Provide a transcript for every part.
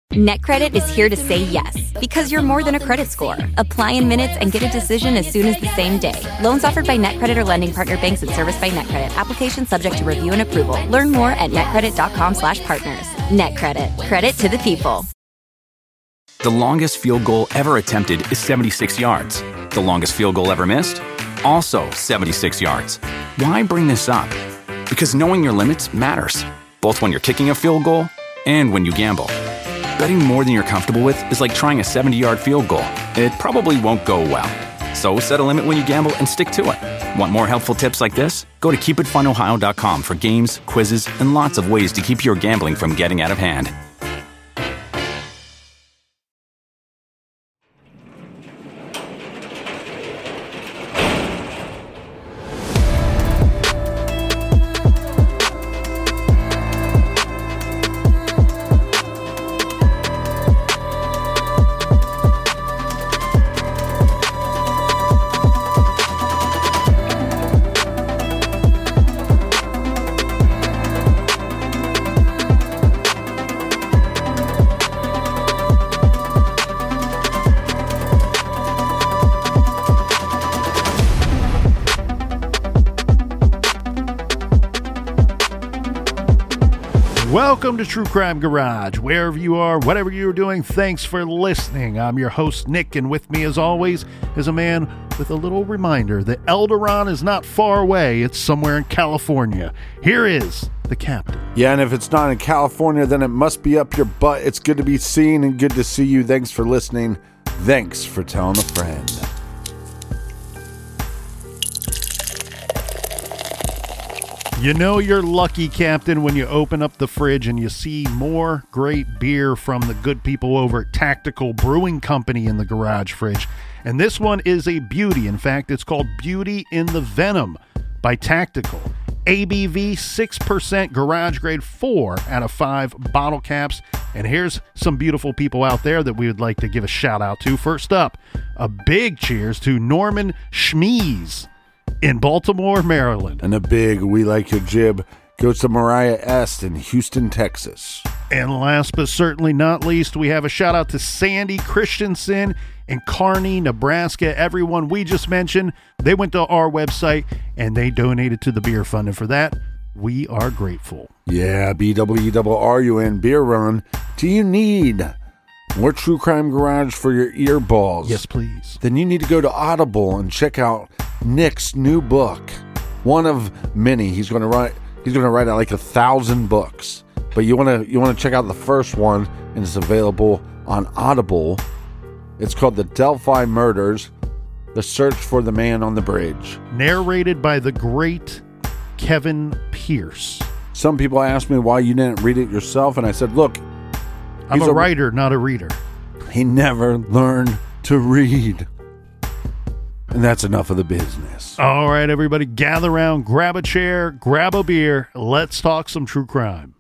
NetCredit is here to say yes, because you're more than a credit score. Apply in minutes and get a decision as soon as the same day. Loans offered by NetCredit or lending partner banks and serviced by NetCredit. Application subject to review and approval. Learn more at netcredit.com/partners. NetCredit. Credit to the people. The longest field goal ever attempted is 76 yards. The longest field goal ever missed? Also 76 yards. Why bring this up? Because knowing your limits matters, both when you're kicking a field goal and when you gamble. Betting more than you're comfortable with is like trying a 70-yard field goal. It probably won't go well. So set a limit when you gamble and stick to it. Want more helpful tips like this? Go to keepitfunohio.com for games, quizzes, and lots of ways to keep your gambling from getting out of hand. Welcome to True Crime Garage. Wherever you are, whatever you're doing, thanks for listening. I'm your host, Nick, and with me, as always, is a man with a little reminder that Eldoron is not far away. It's somewhere in California. Here is the captain. Yeah, and if it's not in California, then it must be up your butt. It's good to be seen and good to see you. Thanks for listening. Thanks for telling a friend. You know you're lucky, Captain, when you open up the fridge and you see more great beer from the good people over at Tactical Brewing Company in the garage fridge. And this one is a beauty. In fact, it's called Beauty in the Venom by Tactical. ABV 6%, garage grade 4 out of 5 bottle caps. And here's some beautiful people out there that we would like to give a shout out to. First up, a big cheers to Norman Schmees in Baltimore, Maryland. And a big "We Like Your Jib" goes to Mariah Est in Houston, Texas. And last but certainly not least, we have a shout out to Sandy Christensen in Kearney, Nebraska. Everyone we just mentioned, they went to our website and they donated to the beer fund. And for that, we are grateful. Yeah, BWRUN Beer Run. Do you need more True Crime Garage for your earballs? Yes, please. Then you need to go to Audible and check out Nick's new book. One of many. He's going to write out like 1,000 books. But you want to check out the first one, and it's available on Audible. It's called The Delphi Murders: The Search for the Man on the Bridge. Narrated by the great Kevin Pierce. Some people ask me why you didn't read it yourself, and I said, look, I'm a writer, not a reader. He never learned to read. And that's enough of the business. All right, everybody, gather around, grab a chair, grab a beer. Let's talk some true crime.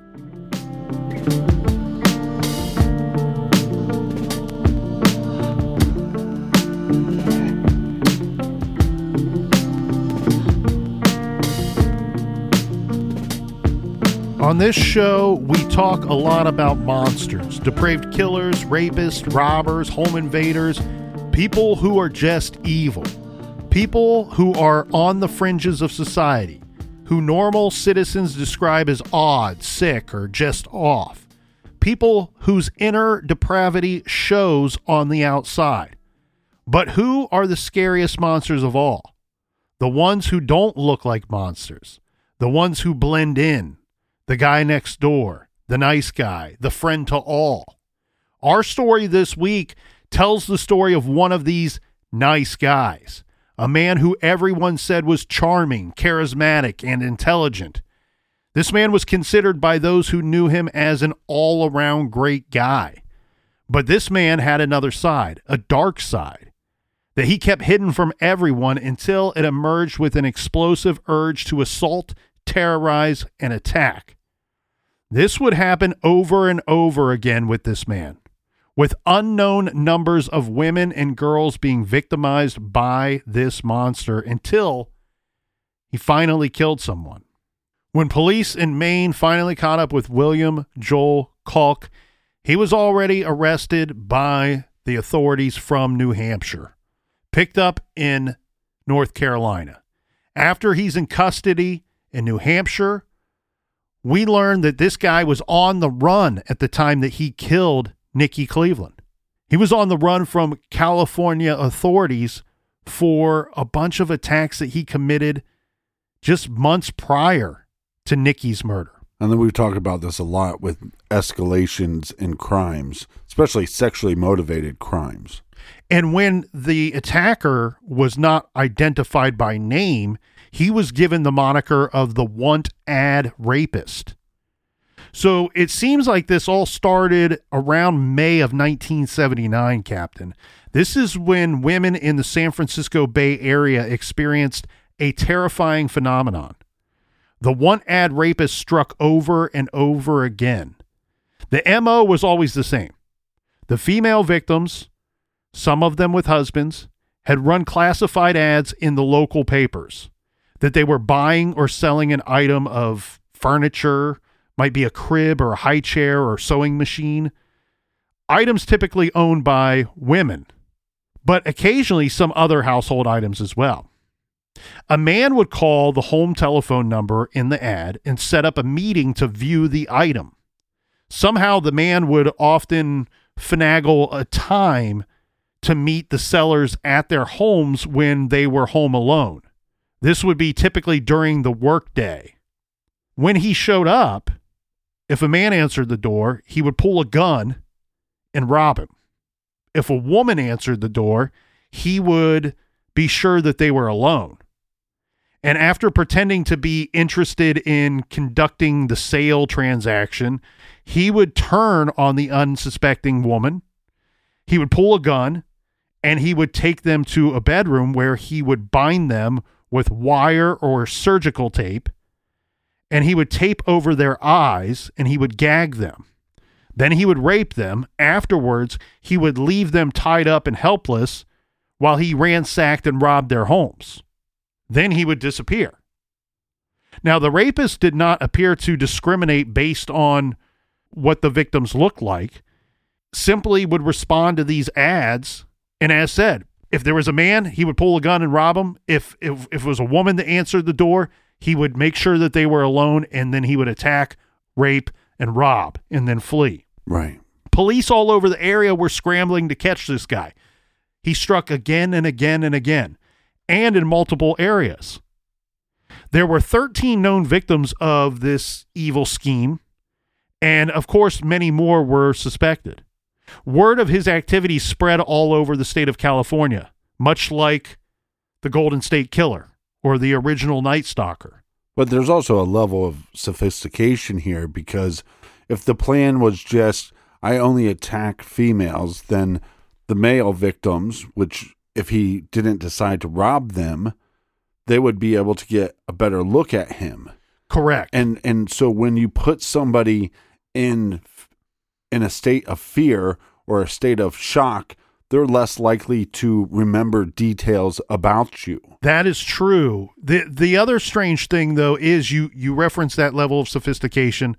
On this show, we talk a lot about monsters, depraved killers, rapists, robbers, home invaders, people who are just evil, people who are on the fringes of society, who normal citizens describe as odd, sick, or just off, people whose inner depravity shows on the outside. But who are the scariest monsters of all? The ones who don't look like monsters, the ones who blend in. The guy next door, the nice guy, the friend to all. Our story this week tells the story of one of these nice guys, a man who everyone said was charming, charismatic, and intelligent. This man was considered by those who knew him as an all-around great guy. But this man had another side, a dark side, that he kept hidden from everyone until it emerged with an explosive urge to assault, terrorize, and attack. This would happen over and over again with this man, with unknown numbers of women and girls being victimized by this monster until he finally killed someone. When police in Maine finally caught up with William Joel Kalk, He was already arrested by the authorities from New Hampshire, picked up in North Carolina. After he's in custody in New Hampshire, we learned that this guy was on the run at the time that he killed Nikki Cleveland. He was on the run from California authorities for a bunch of attacks that he committed just months prior to Nikki's murder. And then we've talked about this a lot with escalations in crimes, especially sexually motivated crimes. And when the attacker was not identified by name, he was given the moniker of the want ad rapist. So it seems like this all started around May of 1979, Captain. This is when women in the San Francisco Bay Area experienced a terrifying phenomenon. The want ad rapist struck over and over again. The MO was always the same. The female victims, some of them with husbands, had run classified ads in the local papers that they were buying or selling an item of furniture, might be a crib or a high chair or sewing machine, items typically owned by women, but occasionally some other household items as well. A man would call the home telephone number in the ad and set up a meeting to view the item. Somehow the man would often finagle a time to meet the sellers at their homes when they were home alone. This would be typically during the workday. When he showed up, if a man answered the door, he would pull a gun and rob him. If a woman answered the door, he would be sure that they were alone. And after pretending to be interested in conducting the sale transaction, he would turn on the unsuspecting woman. He would pull a gun and he would take them to a bedroom where he would bind them with wire or surgical tape, and he would tape over their eyes and he would gag them. Then he would rape them. Afterwards, he would leave them tied up and helpless while he ransacked and robbed their homes. Then he would disappear. Now, the rapist did not appear to discriminate based on what the victims looked like, simply would respond to these ads. And as said, if there was a man, he would pull a gun and rob him. If it was a woman that answered the door, he would make sure that they were alone, and then he would attack, rape, and rob, and then flee. Right. Police all over the area were scrambling to catch this guy. He struck again and again and again, and in multiple areas. There were 13 known victims of this evil scheme, and of course, many more were suspected. Word of his activities spread all over the state of California, much like the Golden State Killer or the original Night Stalker. But there's also a level of sophistication here, because if the plan was just, I only attack females, then the male victims, which if he didn't decide to rob them, they would be able to get a better look at him. Correct. And so when you put somebody in a state of fear or a state of shock, they're less likely to remember details about you. That is true. The other strange thing, though, is you reference that level of sophistication.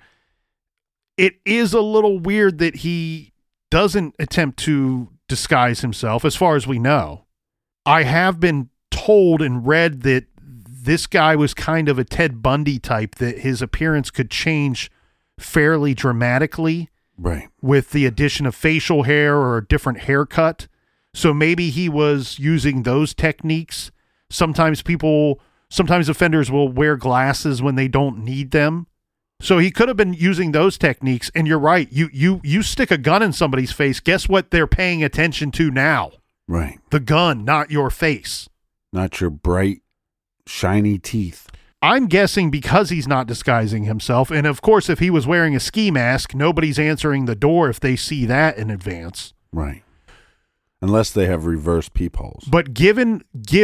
It is a little weird that he doesn't attempt to disguise himself, as far as we know. I have been told and read that this guy was kind of a Ted Bundy type, that his appearance could change fairly dramatically. Right. With the addition of facial hair or a different haircut. So maybe he was using those techniques. Sometimes offenders will wear glasses when they don't need them. So he could have been using those techniques. And you're right. You stick a gun in somebody's face. Guess what they're paying attention to now? Right. The gun, not your face. Not your bright, shiny teeth. I'm guessing because he's not disguising himself. And of course, if he was wearing a ski mask, nobody's answering the door if they see that in advance. Right. Unless they have reverse peepholes. But given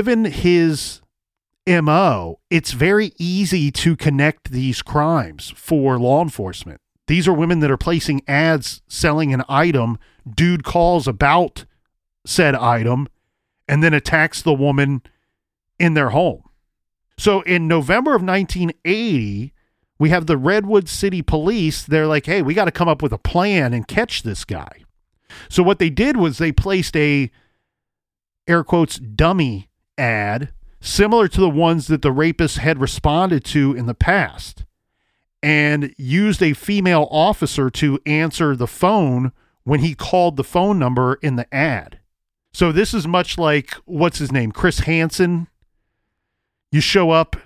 his MO, it's very easy to connect these crimes for law enforcement. These are women that are placing ads selling an item. Dude calls about said item and then attacks the woman in their home. So in November of 1980, we have the Redwood City Police. They're like, hey, we got to come up with a plan and catch this guy. So what they did was they placed a, air quotes, dummy ad similar to the ones that the rapist had responded to in the past, and used a female officer to answer the phone when he called the phone number in the ad. So this is much like, what's his name, Chris Hansen. You show up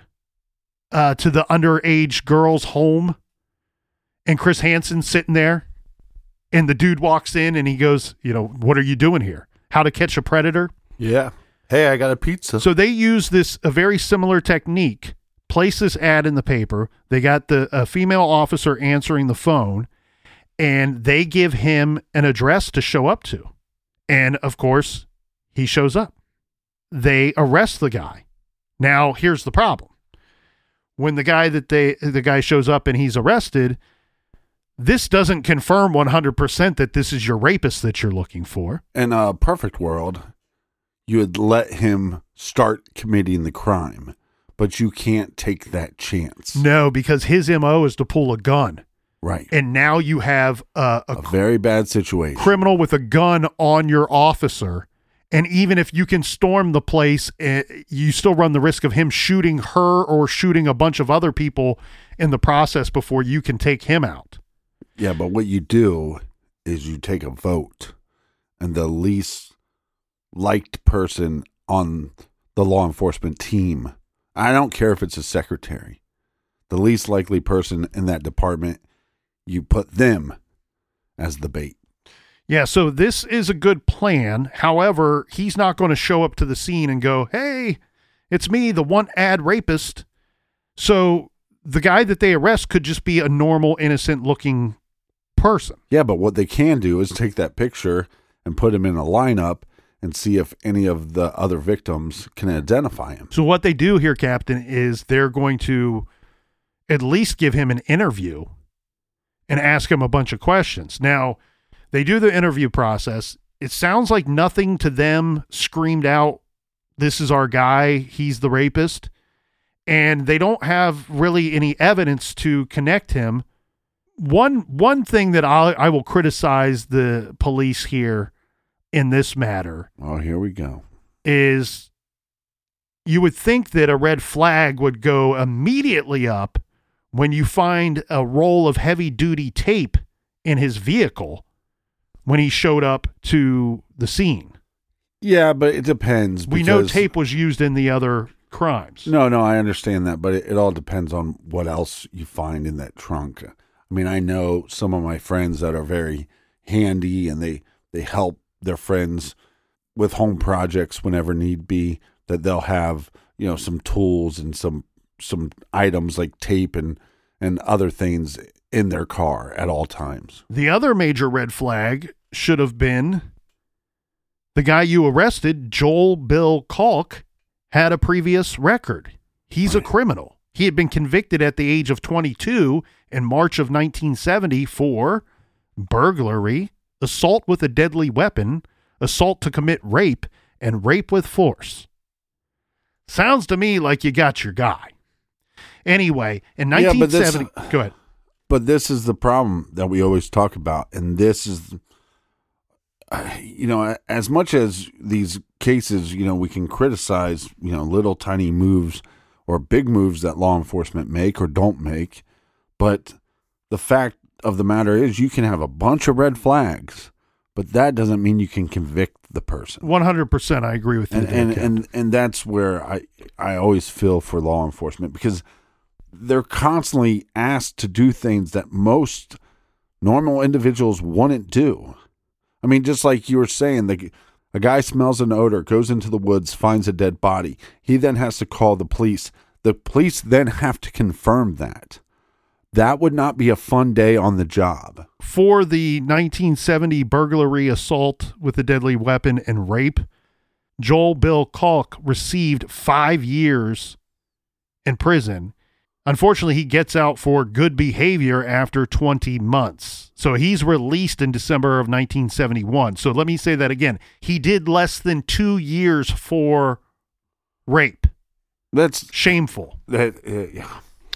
to the underage girl's home, and Chris Hansen's sitting there, and the dude walks in and he goes, what are you doing here? How to Catch a Predator? Yeah. Hey, I got a pizza. So they use a very similar technique, place this ad in the paper. They got a female officer answering the phone, and they give him an address to show up to. And of course, he shows up. They arrest the guy. Now, here's the problem. When the guy shows up and he's arrested, this doesn't confirm 100% that this is your rapist that you're looking for. In a perfect world, you would let him start committing the crime, but you can't take that chance. No, because his MO is to pull a gun. Right. And now you have a very bad situation. Criminal with a gun on your officer. And even if you can storm the place, you still run the risk of him shooting her or shooting a bunch of other people in the process before you can take him out. Yeah, but what you do is you take a vote, and the least liked person on the law enforcement team, I don't care if it's a secretary, the least likely person in that department, you put them as the bait. Yeah, so this is a good plan. However, he's not going to show up to the scene and go, hey, it's me, the one ad rapist. So the guy that they arrest could just be a normal, innocent-looking person. Yeah, but what they can do is take that picture and put him in a lineup and see if any of the other victims can identify him. So what they do here, Captain, is they're going to at least give him an interview and ask him a bunch of questions. Now, they do the interview process. It sounds like nothing to them screamed out, this is our guy, he's the rapist. And they don't have really any evidence to connect him. One thing that I will criticize the police here in this matter. Oh, here we go. Is you would think that a red flag would go immediately up when you find a roll of heavy duty tape in his vehicle when he showed up to the scene. Yeah, but it depends. We know tape was used in the other crimes. No, I understand that, but it all depends on what else you find in that trunk. I mean, I know some of my friends that are very handy, and they help their friends with home projects whenever need be, that they'll have, some tools and some items like tape and other things in their car at all times. The other major red flag should have been the guy you arrested, Joel Bill Kalk, had a previous record. He's a criminal. He had been convicted at the age of 22 in March of 1970 for burglary, assault with a deadly weapon, assault to commit rape, and rape with force. Sounds to me like you got your guy. Anyway, in 1970... Go ahead. But this is the problem that we always talk about, and this is... as much as these cases, we can criticize, little tiny moves or big moves that law enforcement make or don't make. But the fact of the matter is you can have a bunch of red flags, but that doesn't mean you can convict the person. 100%. I agree with you. And that's where I always feel for law enforcement, because they're constantly asked to do things that most normal individuals wouldn't do. I mean, just like you were saying, a guy smells an odor, goes into the woods, finds a dead body. He then has to call the police. The police then have to confirm that. That would not be a fun day on the job. For the 1970 burglary, assault with a deadly weapon, and rape, Joel Bill Kalk received 5 years in prison. Unfortunately, he gets out for good behavior after 20 months. So he's released in December of 1971. So let me say that again. He did less than 2 years for rape. That's shameful. Yeah.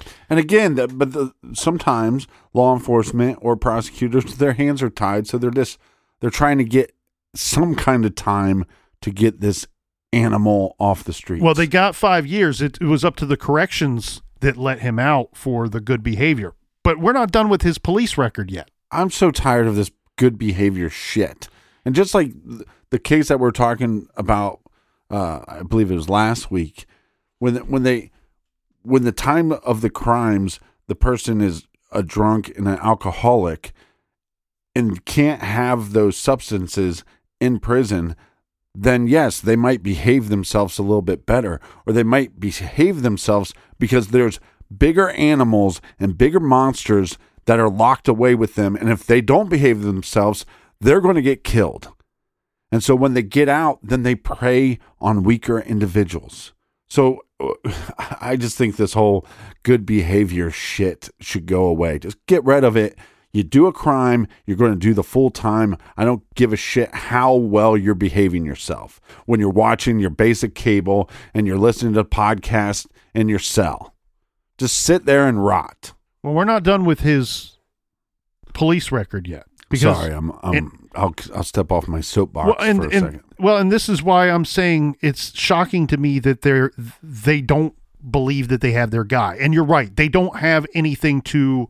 And again, sometimes law enforcement or prosecutors, their hands are tied, so they're trying to get some kind of time to get this animal off the streets. Well, they got 5 years. It was up to the corrections that let him out for the good behavior. But we're not done with his police record yet. I'm so tired of this good behavior shit. And just like the case that we're talking about, I believe it was last week, when the time of the crimes, the person is a drunk and an alcoholic and can't have those substances in prison, then yes, they might behave themselves a little bit better, or they might behave themselves because there's bigger animals and bigger monsters that are locked away with them. And if they don't behave themselves, they're going to get killed. And so when they get out, then they prey on weaker individuals. So I just think this whole good behavior shit should go away. Just get rid of it. You do a crime, you're going to do the full time. I don't give a shit how well you're behaving yourself when you're watching your basic cable and you're listening to podcasts in your cell. Just sit there and rot. Well, we're not done with his police record yet. Sorry, I'll step off my soapbox for a second. And this is why I'm saying it's shocking to me that they don't believe that they have their guy. And you're right, they don't have anything to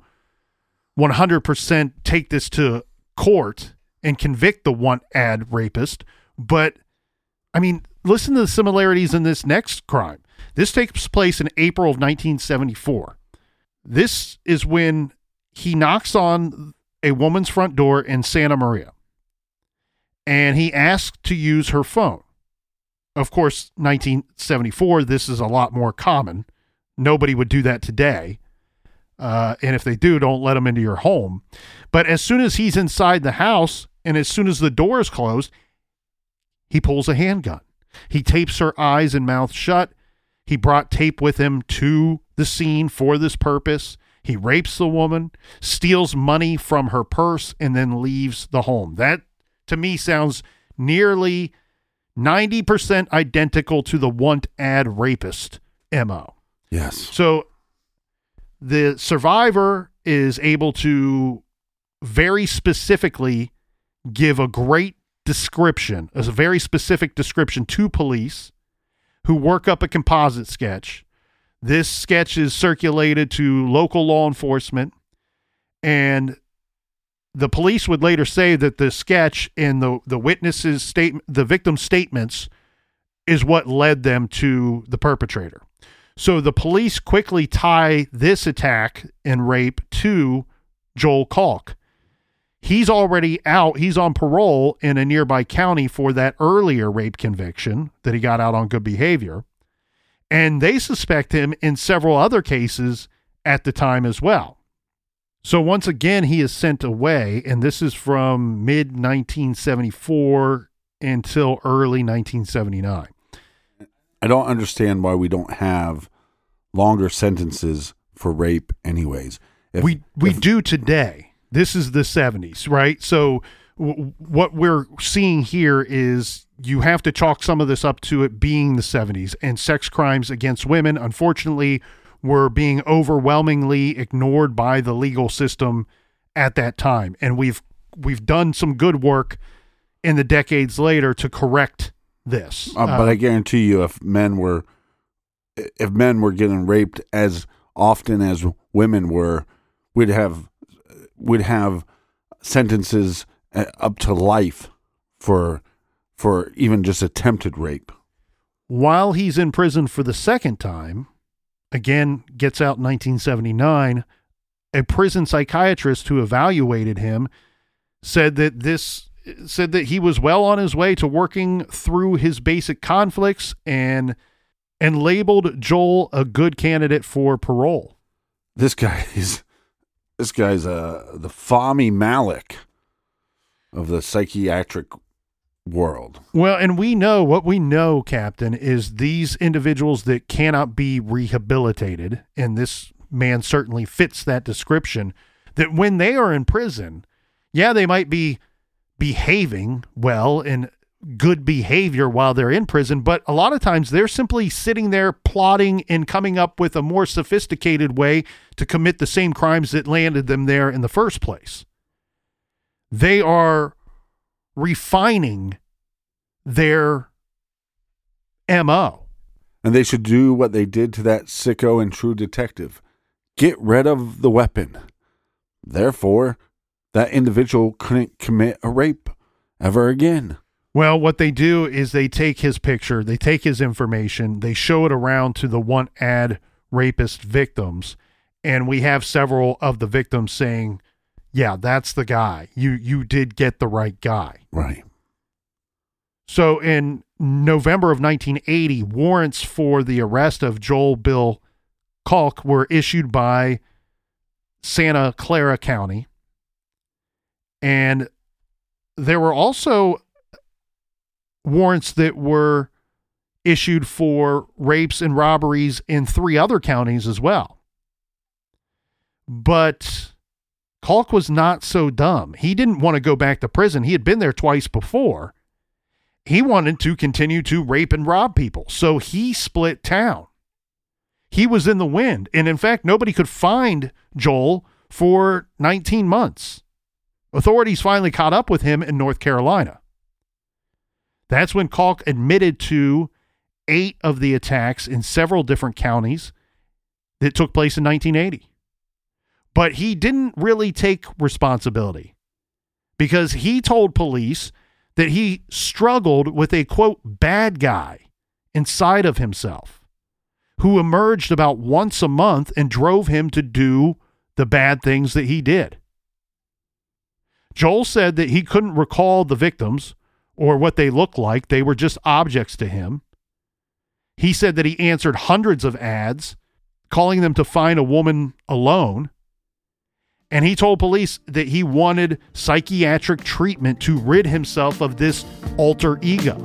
100% take this to court and convict the want-ad rapist. But, I mean, listen to the similarities in this next crime. This takes place in April of 1974. This is when he knocks on a woman's front door in Santa Maria, and he asked to use her phone. Of course, 1974, this is a lot more common. Nobody would do that today. And if they do, don't let them into your home. But as soon as he's inside the house and as soon as the door is closed, he pulls a handgun. He tapes her eyes and mouth shut. He brought tape with him to the scene for this purpose. He rapes the woman, steals money from her purse, and then leaves the home. That, to me, sounds nearly 90% identical to the want-ad rapist MO. Yes. So the survivor is able to very specifically give a great description, a very specific description to police who work up a composite sketch. This sketch is circulated to local law enforcement, and the police would later say that the sketch and the witnesses' statement, the victim's statements, is what led them to the perpetrator. So the police quickly tie this attack and rape to Joel Kalk. He's already out. He's on parole in a nearby county for that earlier rape conviction that he got out on good behavior. And they suspect him in several other cases at the time as well. So once again, he is sent away, and this is from mid-1974 until early 1979. I don't understand why we don't have longer sentences for rape anyways. We do today. This is the 70s, right? So what we're seeing here is you have to chalk some of this up to it being the 70s, and sex crimes against women, unfortunately, were being overwhelmingly ignored by the legal system at that time. And we've done some good work in the decades later to correct this. But I guarantee you, if men were getting raped as often as women were, we'd have sentences up to life for even just attempted rape. While he's in prison for the second time, again, gets out in 1979, a prison psychiatrist who evaluated him said that he was well on his way to working through his basic conflicts and labeled Joel a good candidate for parole. This guy's the Fahmy Malek of the psychiatric world. Well, and what we know, Captain, is these individuals that cannot be rehabilitated, and this man certainly fits that description, that when they are in prison, yeah, they might be behaving well and good behavior while they're in prison, but a lot of times they're simply sitting there plotting and coming up with a more sophisticated way to commit the same crimes that landed them there in the first place. They are refining their MO. And they should do what they did to that sicko in True Detective. Get rid of the weapon. Therefore, that individual couldn't commit a rape ever again. Well, what they do is they take his picture, they take his information, they show it around to the want ad rapist victims, and we have several of the victims saying, yeah, that's the guy. You did get the right guy. Right. So in November of 1980, warrants for the arrest of Joel Bill Kalk were issued by Santa Clara County. And there were also warrants that were issued for rapes and robberies in 3 other counties as well. But Kalk was not so dumb. He didn't want to go back to prison. He had been there twice before. He wanted to continue to rape and rob people. So he split town. He was in the wind. And in fact, nobody could find Joel for 19 months. Authorities finally caught up with him in North Carolina. That's when Kalk admitted to 8 of the attacks in several different counties that took place in 1980. But he didn't really take responsibility because he told police that he struggled with a, quote, bad guy inside of himself who emerged about once a month and drove him to do the bad things that he did. Joel said that he couldn't recall the victims or what they looked like. They were just objects to him. He said that he answered hundreds of ads, calling them to find a woman alone. And he told police that he wanted psychiatric treatment to rid himself of this alter ego.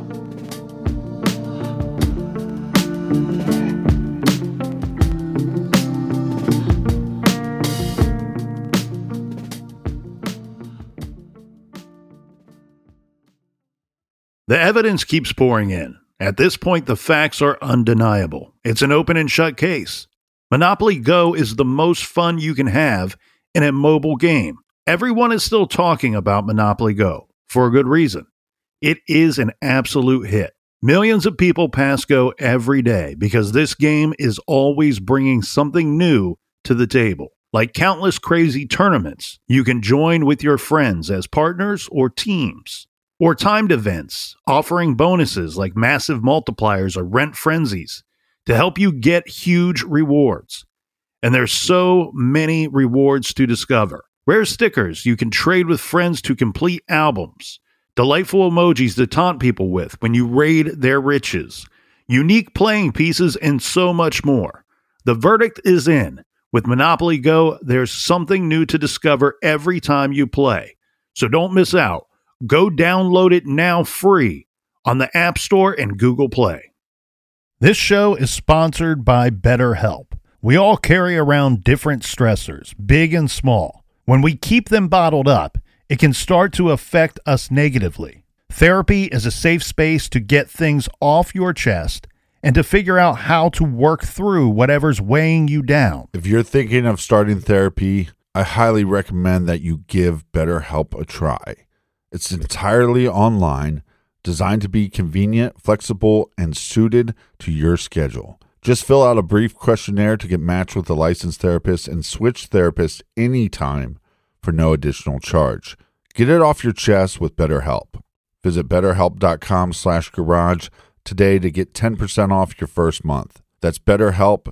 The evidence keeps pouring in. At this point, the facts are undeniable. It's an open and shut case. Monopoly Go is the most fun you can have in a mobile game. Everyone is still talking about Monopoly Go for a good reason. It is an absolute hit. Millions of people pass Go every day because this game is always bringing something new to the table. Like countless crazy tournaments you can join with your friends as partners or teams. Or timed events offering bonuses like massive multipliers or rent frenzies to help you get huge rewards. And there's so many rewards to discover. Rare stickers you can trade with friends to complete albums. Delightful emojis to taunt people with when you raid their riches. Unique playing pieces and so much more. The verdict is in. With Monopoly Go, there's something new to discover every time you play. So don't miss out. Go download it now free on the App Store and Google Play. This show is sponsored by BetterHelp. We all carry around different stressors, big and small. When we keep them bottled up, it can start to affect us negatively. Therapy is a safe space to get things off your chest and to figure out how to work through whatever's weighing you down. If you're thinking of starting therapy, I highly recommend that you give BetterHelp a try. It's entirely online, designed to be convenient, flexible, and suited to your schedule. Just fill out a brief questionnaire to get matched with a licensed therapist and switch therapists anytime for no additional charge. Get it off your chest with BetterHelp. Visit BetterHelp.com/garage today to get 10% off your first month. That's BetterHelp,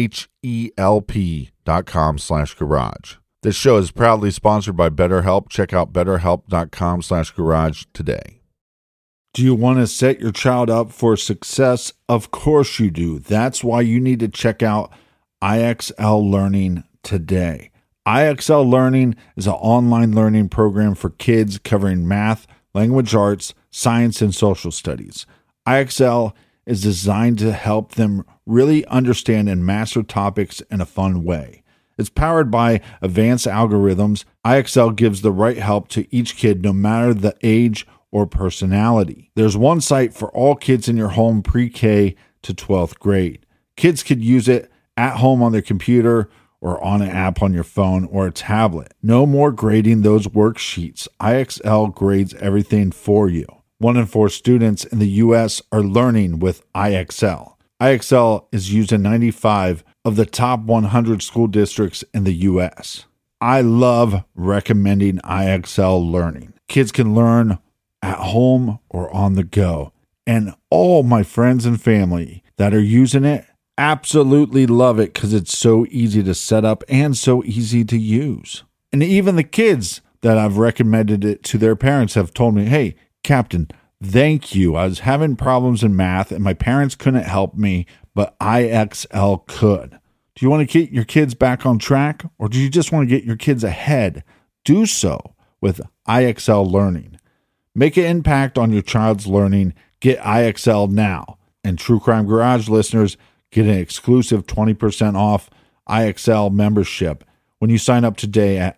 HELP.com/garage. This show is proudly sponsored by BetterHelp. Check out BetterHelp.com/garage today. Do you want to set your child up for success? Of course you do. That's why you need to check out IXL Learning today. IXL Learning is an online learning program for kids covering math, language arts, science, and social studies. IXL is designed to help them really understand and master topics in a fun way. It's powered by advanced algorithms. IXL gives the right help to each kid no matter the age or personality. There's one site for all kids in your home pre-K to 12th grade. Kids could use it at home on their computer or on an app on your phone or a tablet. No more grading those worksheets. IXL grades everything for you. 1 in 4 students in the U.S. are learning with IXL. IXL is used in 95 of the top 100 school districts in the U.S. I love recommending IXL Learning. Kids can learn at home or on the go. And all my friends and family that are using it absolutely love it because it's so easy to set up and so easy to use. And even the kids that I've recommended it to their parents have told me, hey, Captain, thank you. I was having problems in math and my parents couldn't help me, but IXL could. Do you want to get your kids back on track, or do you just want to get your kids ahead? Do so with IXL Learning. Make an impact on your child's learning. Get IXL now. And True Crime Garage listeners get an exclusive 20% off IXL membership when you sign up today at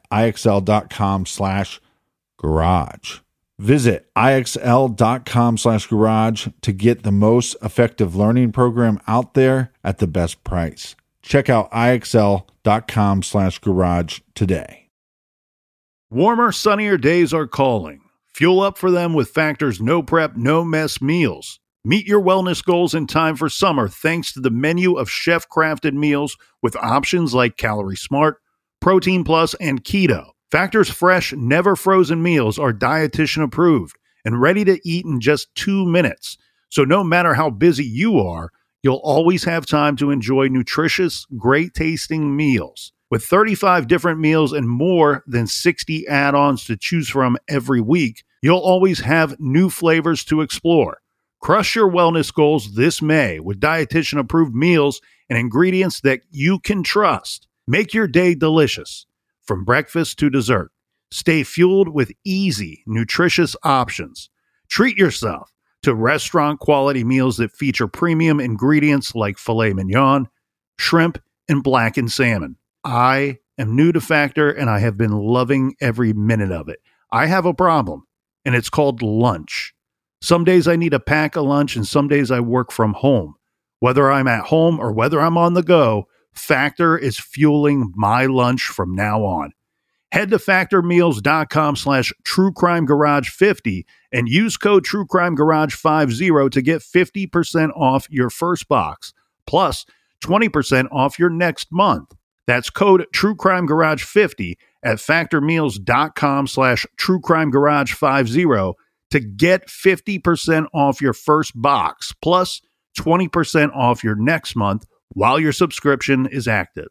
IXL.com/garage. Visit IXL.com/garage to get the most effective learning program out there at the best price. Check out IXL.com/garage today. Warmer, sunnier days are calling. Fuel up for them with Factor's no prep, no mess meals. Meet your wellness goals in time for summer thanks to the menu of chef-crafted meals with options like Calorie Smart, Protein Plus, and Keto. Factor's fresh, never-frozen meals are dietitian approved and ready to eat in just 2 minutes. So no matter how busy you are, you'll always have time to enjoy nutritious, great-tasting meals. With 35 different meals and more than 60 add-ons to choose from every week, you'll always have new flavors to explore. Crush your wellness goals this May with dietitian-approved meals and ingredients that you can trust. Make your day delicious, from breakfast to dessert. Stay fueled with easy, nutritious options. Treat yourself to restaurant-quality meals that feature premium ingredients like filet mignon, shrimp, and blackened salmon. I am new to Factor, and I have been loving every minute of it. I have a problem, and it's called lunch. Some days I need to pack a lunch, and some days I work from home. Whether I'm at home or whether I'm on the go, Factor is fueling my lunch from now on. Head to factormeals.com/truecrimegarage50 and use code truecrimegarage50 to get 50% off your first box, plus 20% off your next month. That's code truecrimegarage50 at factormeals.com/truecrimegarage50 to get 50% off your first box, plus 20% off your next month while your subscription is active.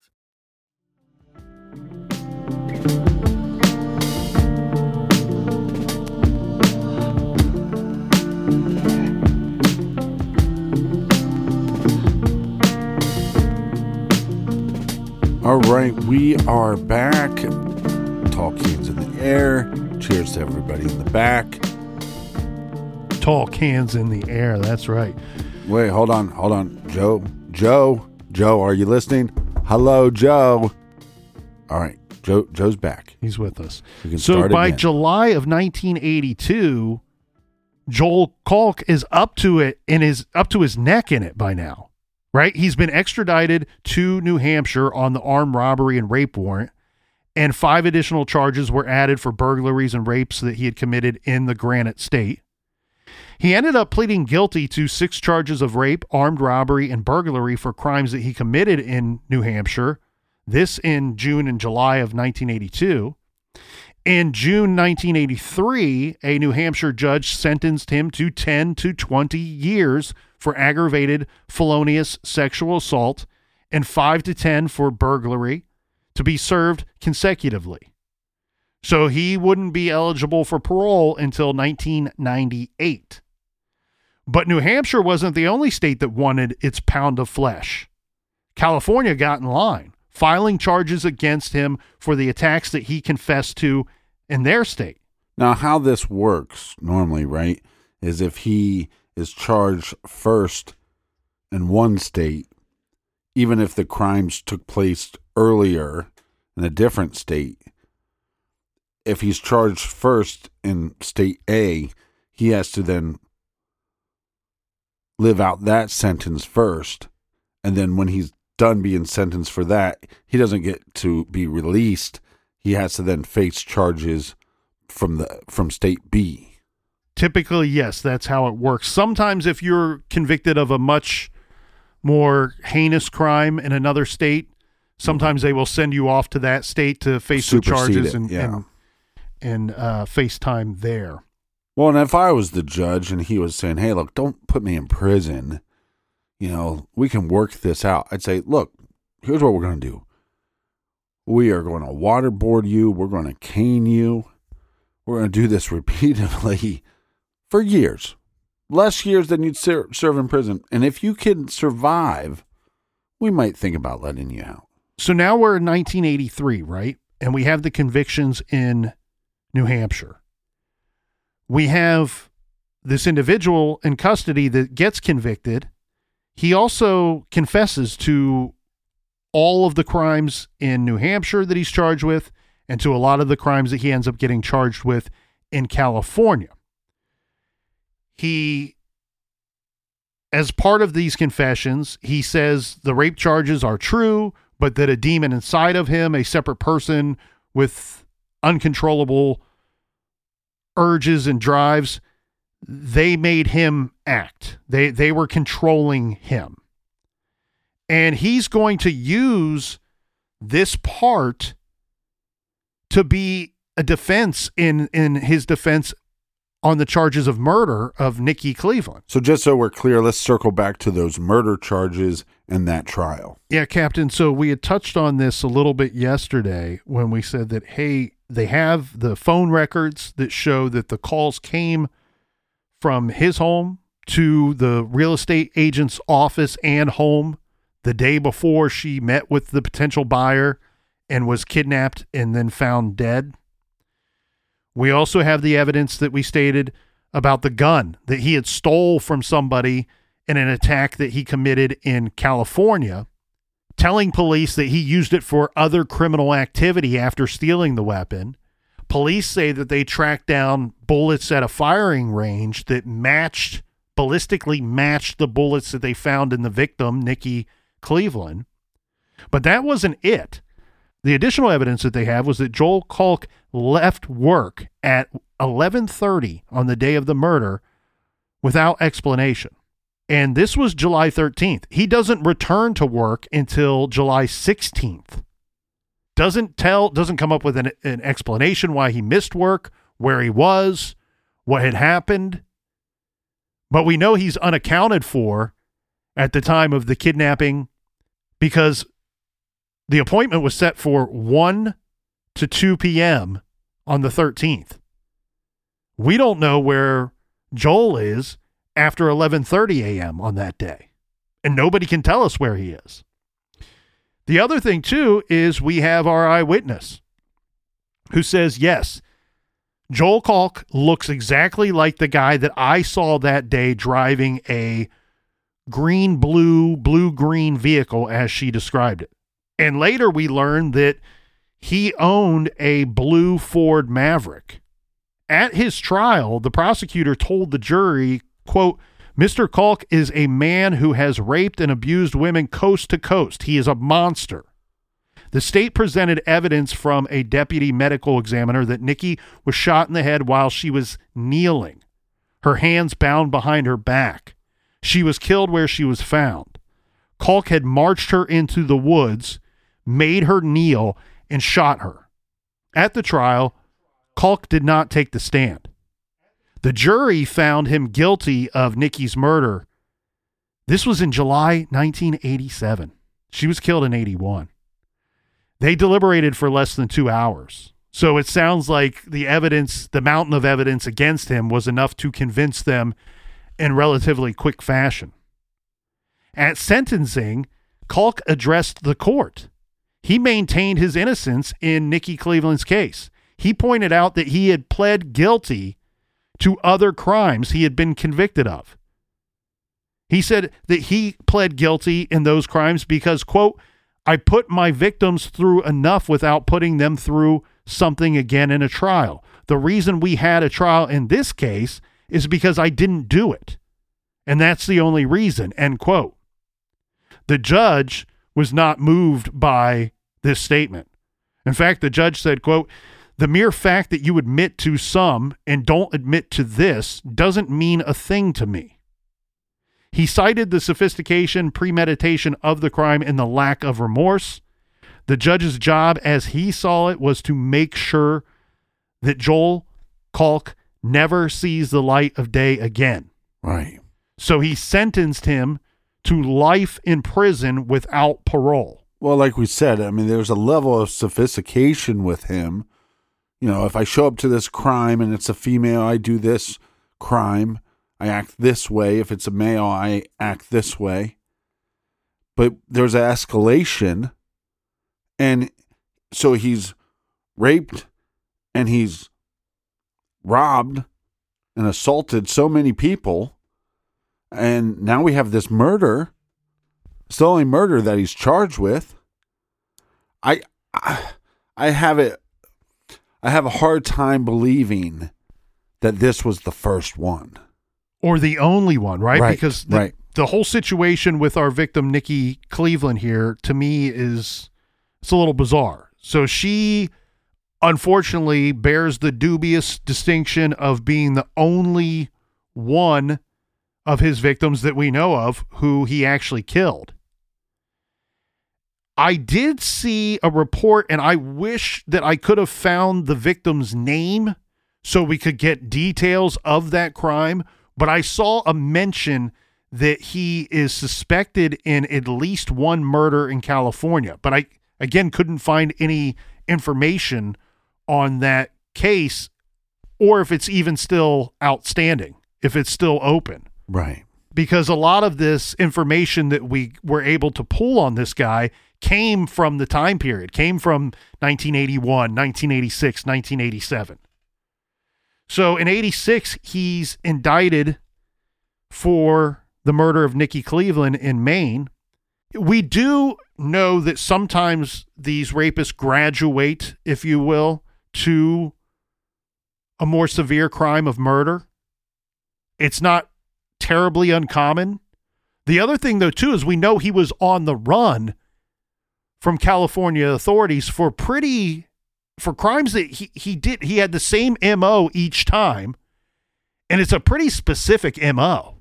All right, we are back. Tall cans in the air. Cheers to everybody in the back. Tall cans in the air, that's right. Wait, hold on. Joe, are you listening? Hello, Joe. All right, Joe's back. He's with us. So by again. July of 1982, Joel Kalk is up to it and is up to his neck in it by now. Right? He's been extradited to New Hampshire on the armed robbery and rape warrant, and 5 additional charges were added for burglaries and rapes that he had committed in the Granite State. He ended up pleading guilty to 6 charges of rape, armed robbery, and burglary for crimes that he committed in New Hampshire, this in June and July of 1982. In June 1983, a New Hampshire judge sentenced him to 10 to 20 years for aggravated felonious sexual assault and 5 to 10 for burglary to be served consecutively. So he wouldn't be eligible for parole until 1998. But New Hampshire wasn't the only state that wanted its pound of flesh. California got in line, filing charges against him for the attacks that he confessed to in their state. Now, how this works normally, right, is if he is charged first in one state, even if the crimes took place earlier in a different state, if he's charged first in state A, he has to then live out that sentence first. And then when he's done being sentenced for that, he doesn't get to be released. He has to then face charges from state B. Typically, yes, that's how it works. Sometimes if you're convicted of a much more heinous crime in another state, sometimes they will send you off to that state to face the charges and face time there. Well, and if I was the judge and he was saying, hey, look, don't put me in prison, we can work this out. I'd say, look, here's what we're going to do. We are going to waterboard you. We're going to cane you. We're going to do this repeatedly for years. Less years than you'd serve in prison. And if you can survive, we might think about letting you out. So now we're in 1983, right? And we have the convictions in New Hampshire. We have this individual in custody that gets convicted. He also confesses to all of the crimes in New Hampshire that he's charged with and to a lot of the crimes that he ends up getting charged with in California. He, as part of these confessions, he says the rape charges are true, but that a demon inside of him, a separate person with uncontrollable urges and drives, they made him act. They were controlling him. And he's going to use this part to be a defense in his defense on the charges of murder of Nikki Cleveland. So just so we're clear, let's circle back to those murder charges and that trial. Yeah, Captain. So we had touched on this a little bit yesterday when we said that, hey, they have the phone records that show that the calls came from his home to the real estate agent's office and home the day before she met with the potential buyer and was kidnapped and then found dead. We also have the evidence that we stated about the gun that he had stole from somebody in an attack that he committed in California, telling police that he used it for other criminal activity after stealing the weapon. Police say that they tracked down bullets at a firing range that ballistically matched the bullets that they found in the victim, Nikki Cleveland. But that wasn't it. The additional evidence that they have was that Joel Kalk left work at 11:30 on the day of the murder without explanation. And this was July 13th. He doesn't return to work until July 16th. Doesn't come up with an explanation why he missed work, where he was, what had happened. But we know he's unaccounted for at the time of the kidnapping because the appointment was set for 1 to 2 p.m. on the 13th. We don't know where Joel is after 11:30 a.m. on that day, and nobody can tell us where he is. The other thing, too, is we have our eyewitness who says, yes, Joel Kalk looks exactly like the guy that I saw that day driving a blue-green vehicle, as she described it. And later we learned that he owned a blue Ford Maverick. At his trial, the prosecutor told the jury, quote, Mr. Kalk is a man who has raped and abused women coast to coast. He is a monster. The state presented evidence from a deputy medical examiner that Nikki was shot in the head while she was kneeling, her hands bound behind her back. She was killed where she was found. Kalk had marched her into the woods, made her kneel, and shot her. At the trial, Kalk did not take the stand. The jury found him guilty of Nikki's murder. This was in July 1987. She was killed in 81. They deliberated for less than 2 hours. So it sounds like the evidence, the mountain of evidence against him was enough to convince them in relatively quick fashion. At sentencing, Kalk addressed the court. He maintained his innocence in Nikki Cleveland's case. He pointed out that he had pled guilty to other crimes he had been convicted of. He said that he pled guilty in those crimes because, quote, I put my victims through enough without putting them through something again in a trial. The reason we had a trial in this case is because I didn't do it. And that's the only reason, end quote. The judge was not moved by this statement. In fact, the judge said, quote, "The mere fact that you admit to some and don't admit to this doesn't mean a thing to me." He cited the sophistication, premeditation of the crime and the lack of remorse. The judge's job, as he saw it, was to make sure that Joel Kalk never sees the light of day again. Right. So he sentenced him to life in prison without parole. Well, like we said, I mean, there's a level of sophistication with him. You know, if I show up to this crime and it's a female, I do this crime. I act this way. If it's a male, I act this way. But there's an escalation. And so he's raped and he's robbed and assaulted so many people. And now we have this murder. It's the only murder that he's charged with. I have a hard time believing that this was the first one. Or the only one, right? Right, Because right. the whole situation with our victim, Nikki Cleveland here, to me it's a little bizarre. So she, unfortunately, bears the dubious distinction of being the only one of his victims that we know of who he actually killed. I did see a report, and I wish that I could have found the victim's name so we could get details of that crime, but I saw a mention that he is suspected in at least one murder in California, but I, again, couldn't find any information on that case or if it's even still outstanding, if it's still open. Right. Because a lot of this information that we were able to pull on this guy came from the time period, came from 1981, 1986, 1987. So in 86, he's indicted for the murder of Nikki Cleveland in Maine. We do know that sometimes these rapists graduate, if you will, to a more severe crime of murder. It's not terribly uncommon. The other thing, though, too, is we know he was on the run from California authorities for crimes that he did. He had the same MO each time, and it's a pretty specific MO.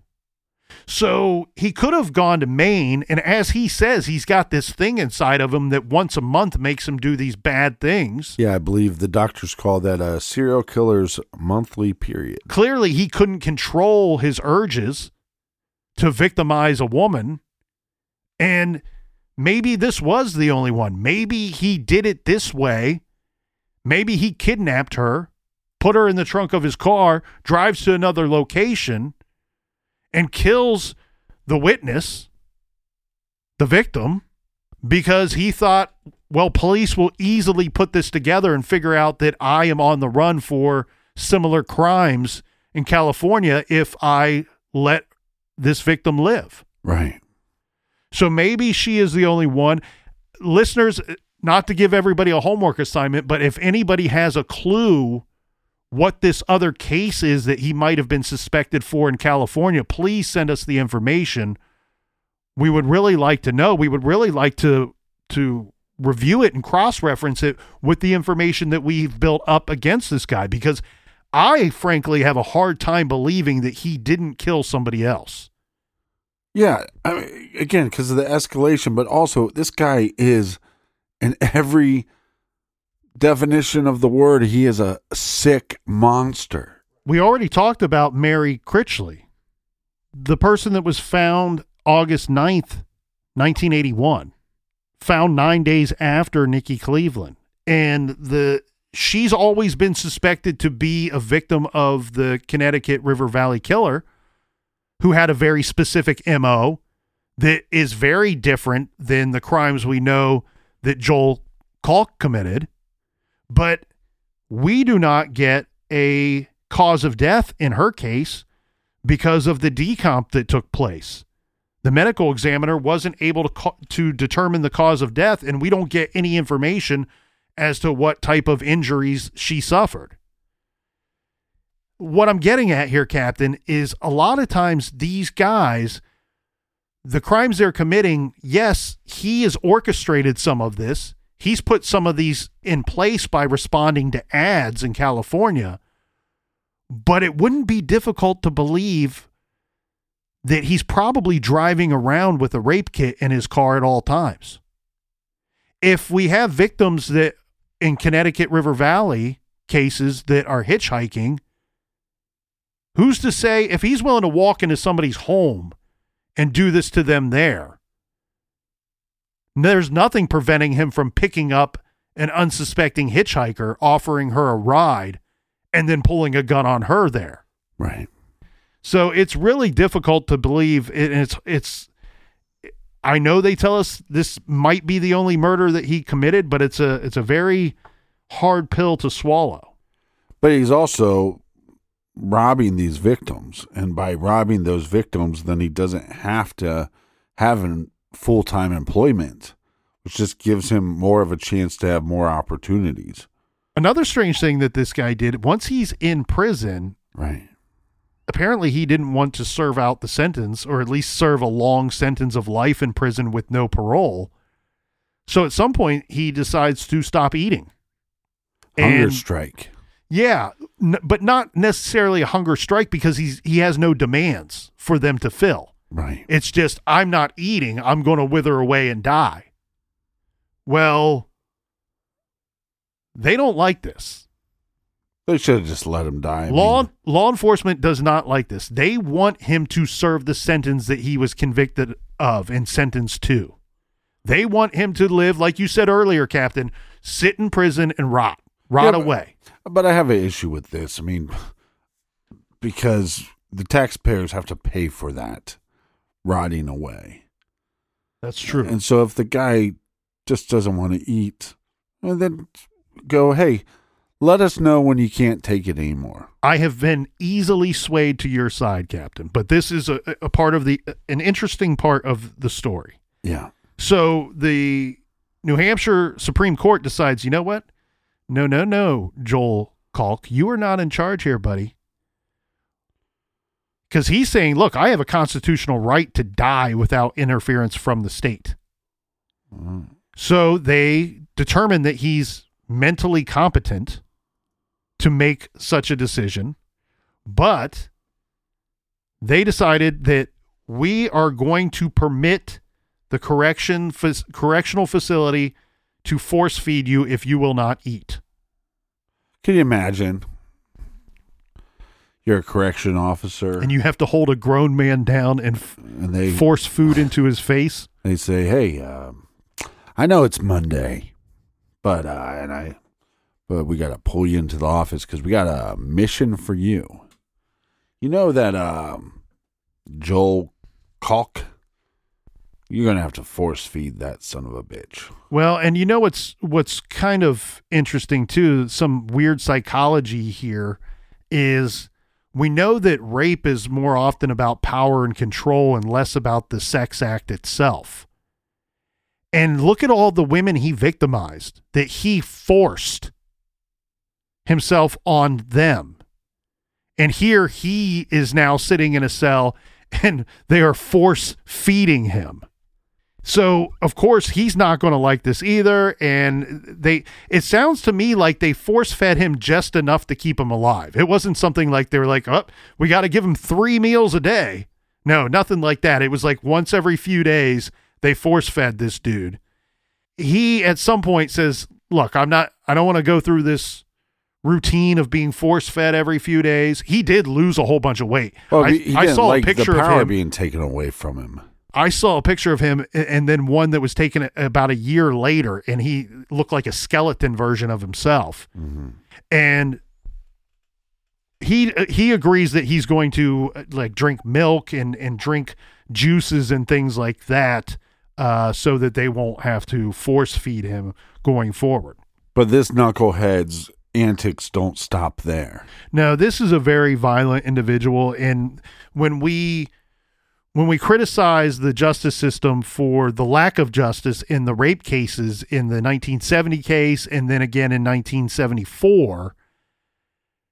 So he could have gone to Maine, and as he says, he's got this thing inside of him that once a month makes him do these bad things. Yeah, I believe the doctors call that a serial killer's monthly period. Clearly, he couldn't control his urges to victimize a woman, and maybe this was the only one. Maybe he did it this way. Maybe he kidnapped her, put her in the trunk of his car, drives to another location, and kills the witness, the victim, because he thought, well, police will easily put this together and figure out that I am on the run for similar crimes in California if I let this victim live. Right. So maybe she is the only one. Listeners, not to give everybody a homework assignment, but if anybody has a clue what this other case is that he might have been suspected for in California, please send us the information. We would really like to know. We would really like to review it and cross-reference it with the information that we've built up against this guy, because I frankly have a hard time believing that he didn't kill somebody else. Yeah, I mean, again, because of the escalation, but also this guy is, in every definition of the word, he is a sick monster. We already talked about Mary Critchley, the person that was found August 9th, 1981, found 9 days after Nikki Cleveland. And she's always been suspected to be a victim of the Connecticut River Valley Killer, who had a very specific MO that is very different than the crimes we know that Joel Kalk committed. But we do not get a cause of death in her case because of the decomp that took place. The medical examiner wasn't able to determine the cause of death, and we don't get any information as to what type of injuries she suffered. what I'm getting at here, Captain, is a lot of times these guys, the crimes they're committing, yes, he has orchestrated some of this. He's put some of these in place by responding to ads in California, but it wouldn't be difficult to believe that he's probably driving around with a rape kit in his car at all times. If we have victims that in Connecticut River Valley cases that are hitchhiking, who's to say if he's willing to walk into somebody's home and do this to them there, there's nothing preventing him from picking up an unsuspecting hitchhiker, offering her a ride, and then pulling a gun on her there. Right. So it's really difficult to believe. It's. I know they tell us this might be the only murder that he committed, but it's a very hard pill to swallow. But he's also robbing these victims, and by robbing those victims, then he doesn't have to have full-time employment, which just gives him more of a chance to have more opportunities. Another strange thing that this guy did, once he's in prison, right? Apparently he didn't want to serve out the sentence, or at least serve a long sentence of life in prison with no parole. So at some point he decides to stop eating. Hunger strike. Yeah, but not necessarily a hunger strike, because he has no demands for them to fill. Right. It's just, I'm not eating. I'm going to wither away and die. Well, they don't like this. They should have just let him die. Law enforcement does not like this. They want him to serve the sentence that he was convicted of and sentenced to. They want him to live, like you said earlier, Captain, sit in prison and rot away. But I have an issue with this. I mean, because the taxpayers have to pay for that rotting away. That's true. And so if the guy just doesn't want to eat, and then go, hey, let us know when you can't take it anymore. I have been easily swayed to your side, Captain, but this is a part of an interesting part of the story. Yeah. So the New Hampshire Supreme Court decides, you know what? No, Joel Kalk, you are not in charge here, buddy. Because he's saying, look, I have a constitutional right to die without interference from the state. Mm. So they determine that he's mentally competent to make such a decision, but they decided that we are going to permit the correctional facility to force feed you if you will not eat. Can you imagine? You're a correction officer, And you have to hold a grown man down and they force food into his face. They say, hey, I know it's Monday, but we got to pull you into the office because we got a mission for you. You know that Joel Kalk? You're going to have to force feed that son of a bitch. Well, and you know what's kind of interesting too, some weird psychology here, is we know that rape is more often about power and control and less about the sex act itself. And look at all the women he victimized, that he forced himself on them. And here he is now sitting in a cell and they are force feeding him. So, of course, he's not going to like this either. And it sounds to me like they force fed him just enough to keep him alive. It wasn't something like they were like, oh, we got to give him 3 meals a day. No, nothing like that. It was like once every few days, they force fed this dude. He at some point says, look, I don't want to go through this routine of being force fed every few days. He did lose a whole bunch of weight. Well, I saw like a picture the power of him being taken away from him. I saw a picture of him and then one that was taken about a year later, and he looked like a skeleton version of himself. Mm-hmm. And he agrees that he's going to like drink milk and drink juices and things like that, so that they won't have to force feed him going forward. But this knucklehead's antics don't stop there. No, this is a very violent individual, and when we criticize the justice system for the lack of justice in the rape cases in the 1970 case and then again in 1974,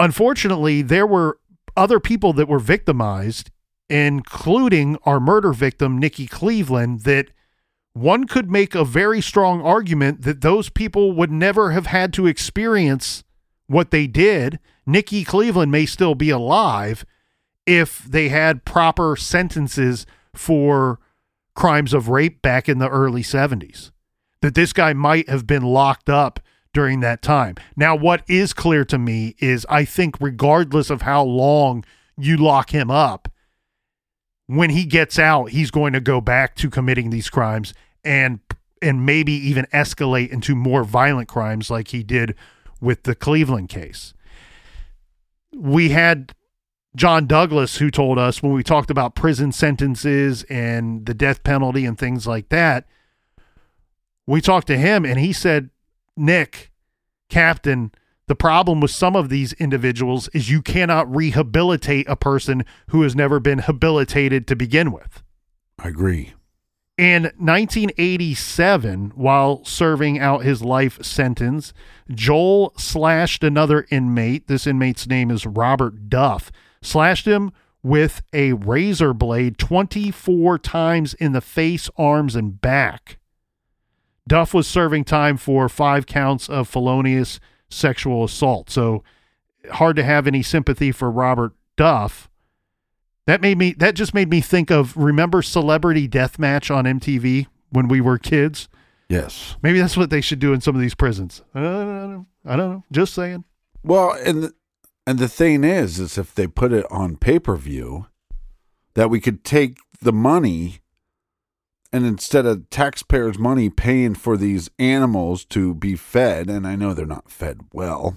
unfortunately, there were other people that were victimized, including our murder victim, Nikki Cleveland, that one could make a very strong argument that those people would never have had to experience what they did. Nikki Cleveland may still be alive if they had proper sentences for crimes of rape back in the early 70s. That this guy might have been locked up during that time. Now, what is clear to me is I think regardless of how long you lock him up, when he gets out, he's going to go back to committing these crimes and maybe even escalate into more violent crimes like he did with the Cleveland case. We had John Douglas, who told us when we talked about prison sentences and the death penalty and things like that, we talked to him and he said, Nick, Captain, the problem with some of these individuals is you cannot rehabilitate a person who has never been habilitated to begin with. I agree. In 1987, while serving out his life sentence, Joel slashed another inmate. This inmate's name is Robert Duff. Slashed him with a razor blade 24 times in the face, arms, and back. Duff was serving time for 5 counts of felonious sexual assault. So hard to have any sympathy for Robert Duff. That just made me think of, remember Celebrity Deathmatch on MTV when we were kids? Yes. Maybe that's what they should do in some of these prisons. I don't know. Just saying. Well, and the thing is if they put it on pay-per-view, that we could take the money and instead of taxpayers' money paying for these animals to be fed, and I know they're not fed well,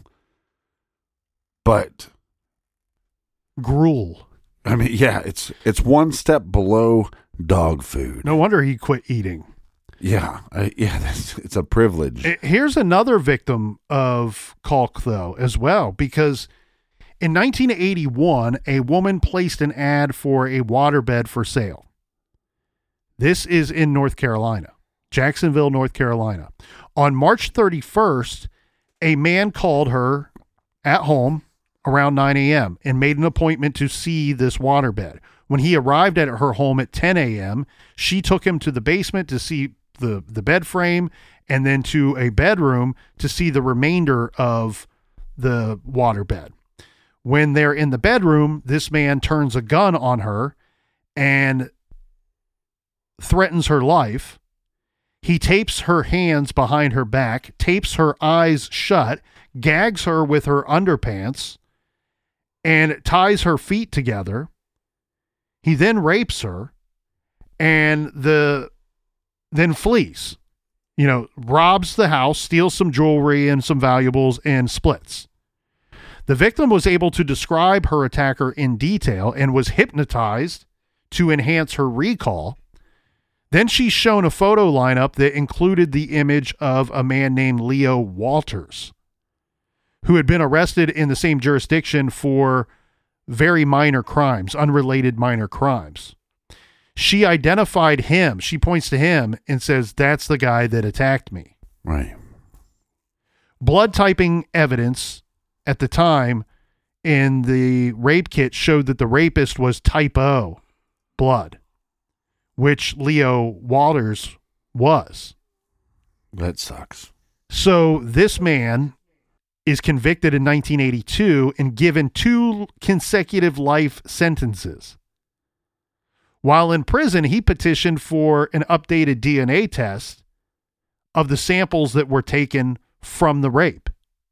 but gruel. I mean, yeah, it's one step below dog food. No wonder he quit eating. Yeah, it's a privilege. Here's another victim of Kalk, though, as well, because in 1981, a woman placed an ad for a waterbed for sale. This is in North Carolina, Jacksonville, North Carolina. On March 31st, a man called her at home around 9 a.m. and made an appointment to see this waterbed. When he arrived at her home at 10 a.m., she took him to the basement to see the bed frame and then to a bedroom to see the remainder of the waterbed. When they're in the bedroom, this man turns a gun on her and threatens her life. He tapes her hands behind her back, tapes her eyes shut, gags her with her underpants, and ties her feet together. He then rapes her and then flees. Robs the house, steals some jewelry and some valuables, and splits. The victim was able to describe her attacker in detail and was hypnotized to enhance her recall. Then she's shown a photo lineup that included the image of a man named Leo Walters, who had been arrested in the same jurisdiction for very minor crimes, unrelated minor crimes. She identified him. She points to him and says, that's the guy that attacked me. Right. Blood typing evidence at the time in the rape kit showed that the rapist was type O blood, which Leo Walters was. That sucks. So this man is convicted in 1982 and given 2 consecutive life sentences. While in prison, he petitioned for an updated DNA test of the samples that were taken from the rape.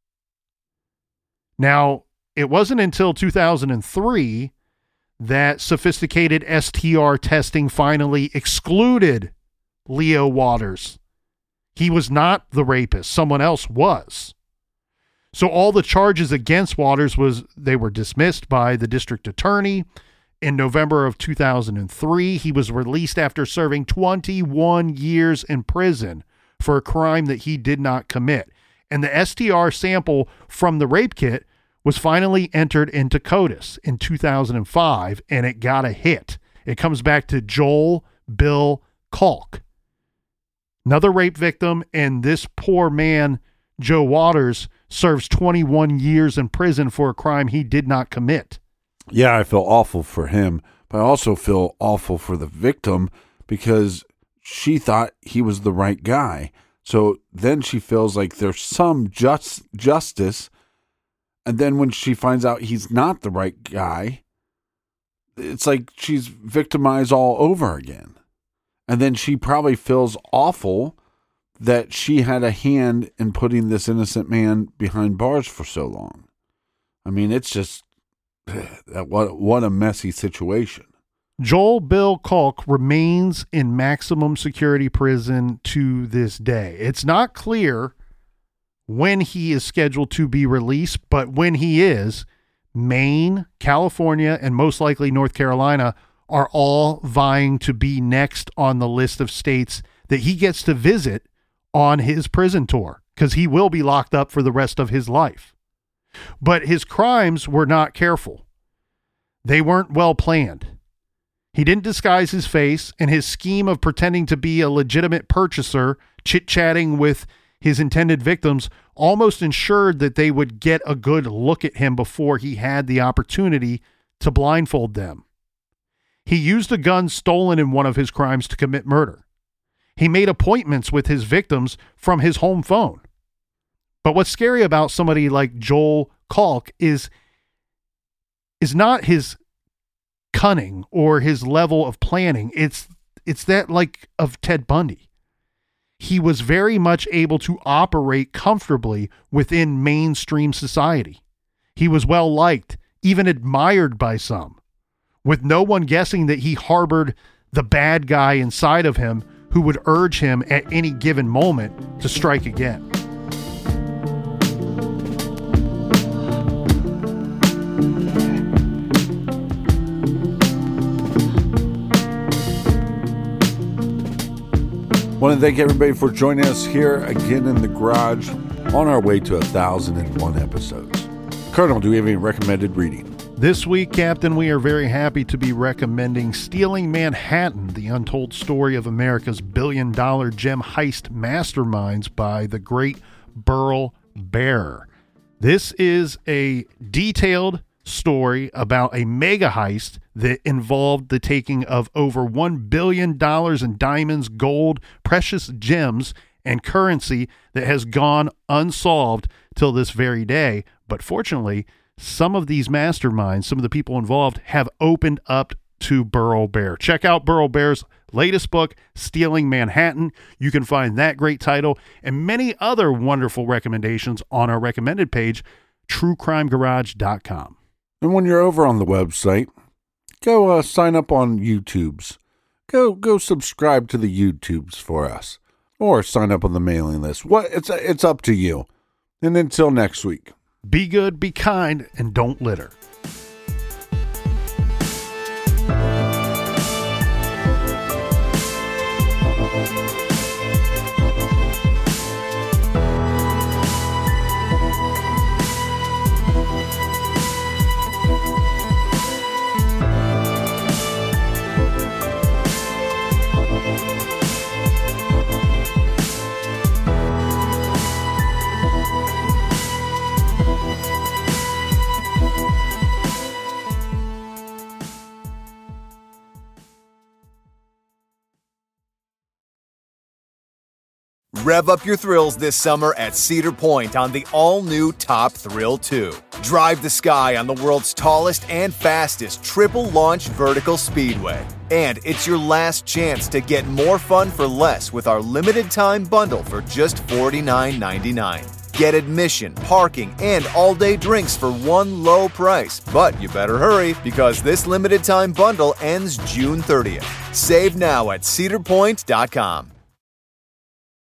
Now, it wasn't until 2003 that sophisticated STR testing finally excluded Leo Walters. He was not the rapist. Someone else was. So all the charges against Walters they were dismissed by the district attorney. In November of 2003, he was released after serving 21 years in prison for a crime that he did not commit. And the STR sample from the rape kit was finally entered into CODIS in 2005, and it got a hit. It comes back to Joel Bill Kalk, another rape victim, and this poor man, Joe Walters, serves 21 years in prison for a crime he did not commit. Yeah, I feel awful for him, but I also feel awful for the victim because she thought he was the right guy. So then she feels like there's some justice. And then when she finds out he's not the right guy, it's like she's victimized all over again. And then she probably feels awful that she had a hand in putting this innocent man behind bars for so long. I mean, it's just, what a messy situation. Joel Bill Kalk remains in maximum security prison to this day. It's not clear when he is scheduled to be released, but when he is, Maine, California, and most likely North Carolina are all vying to be next on the list of states that he gets to visit on his prison tour, because he will be locked up for the rest of his life. But his crimes were not careful. They weren't well planned. He didn't disguise his face, and his scheme of pretending to be a legitimate purchaser, chit-chatting with his intended victims, almost ensured that they would get a good look at him before he had the opportunity to blindfold them. He used a gun stolen in one of his crimes to commit murder. He made appointments with his victims from his home phone. But what's scary about somebody like Joel Kalk is not his cunning or his level of planning. It's that like of Ted Bundy. He was very much able to operate comfortably within mainstream society. He was well liked, even admired by some, with no one guessing that he harbored the bad guy inside of him who would urge him at any given moment to strike again. I want to thank everybody for joining us here again in the garage on our way to 1,001 episodes. Colonel, do we have any recommended reading? This week, Captain, we are very happy to be recommending Stealing Manhattan, the untold story of America's billion-dollar gem heist masterminds by the great Burl Barer. This is a detailed story about a mega heist that involved the taking of over $1 billion in diamonds, gold, precious gems, and currency that has gone unsolved till this very day. But fortunately, some of these masterminds, some of the people involved, have opened up to Burl Barer. Check out Burl Barer's latest book, Stealing Manhattan. You can find that great title and many other wonderful recommendations on our recommended page, truecrimegarage.com. And when you're over on the website, go sign up on YouTubes. Go subscribe to the YouTubes for us, or sign up on the mailing list. It's up to you. And until next week, be good, be kind, and don't litter. Rev up your thrills this summer at Cedar Point on the all-new Top Thrill 2. Drive the sky on the world's tallest and fastest triple-launch vertical speedway. And it's your last chance to get more fun for less with our limited-time bundle for just $49.99. Get admission, parking, and all-day drinks for one low price. But you better hurry, because this limited-time bundle ends June 30th. Save now at cedarpoint.com.